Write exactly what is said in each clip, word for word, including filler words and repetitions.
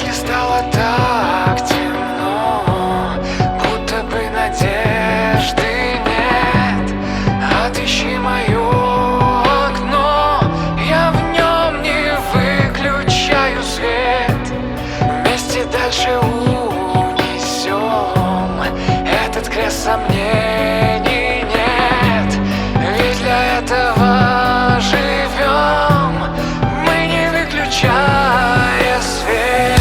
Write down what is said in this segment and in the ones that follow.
Если стало так темно, будто бы надежды нет, отыщи мое окно, я в нем не выключаю свет. Вместе дальше унесем этот крест сомнений нет, ведь для этого живем мы, не выключая свет.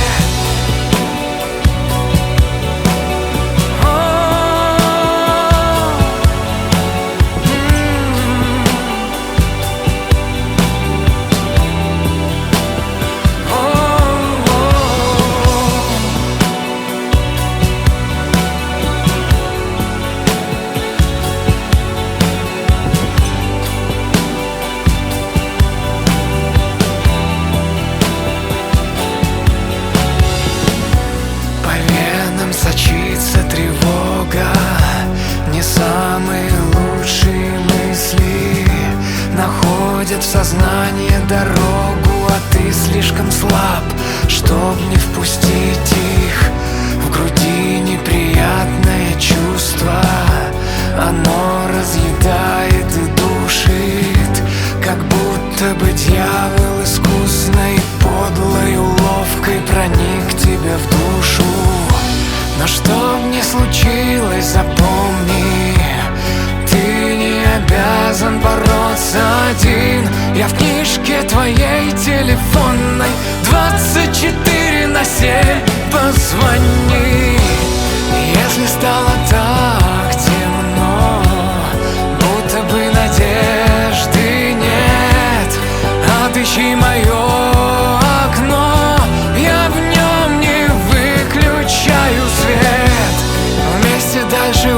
Сочится тревога, не самые лучшие мысли находят в сознание дорогу, а ты слишком слаб, чтоб не впустить их. В груди неприятное чувство, оно разъедает и душит, как будто бы дьявол искусной, подлой уловкой проник тебе в душу. Но что б ни случилось, запомни, ты не обязан бороться один. Я в книжке твоей телефонной двадцать четыре на семь. Позвони, если стало так темно, будто бы надежды нет, отыщи мое окно, я в нем не выключаю свет. Вместе дальше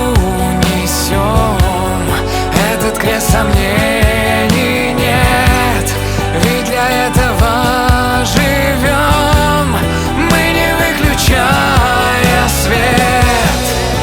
унесем этот крест сомнений нет, ведь для этого живем мы, не выключая свет.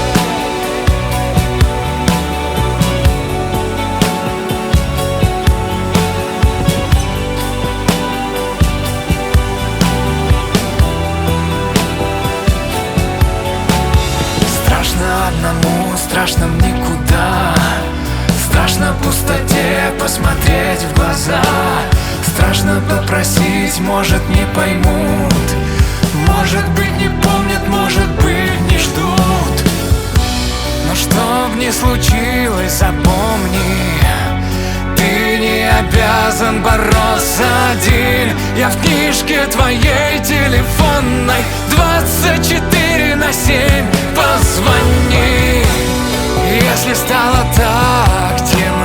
Страшно одному, страшно в никуда, страшно пустоте посмотреть в глаза, страшно попросить, может не поймут, может быть не помнят, может быть не ждут. Но что б ни случилось, запомни, ты не обязан бороться один. Я в книжке твоей телефонной двадцать четыре на семь. Позвони, если стало так темно,